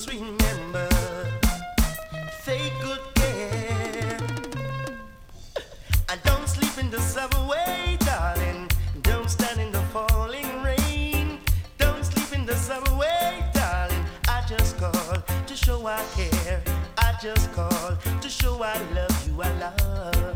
Just remember, take good care. And don't sleep in the subway, darling. Don't stand in the falling rain. Don't sleep in the subway, darling. I just call to show I care. I just call to show I love you, I love.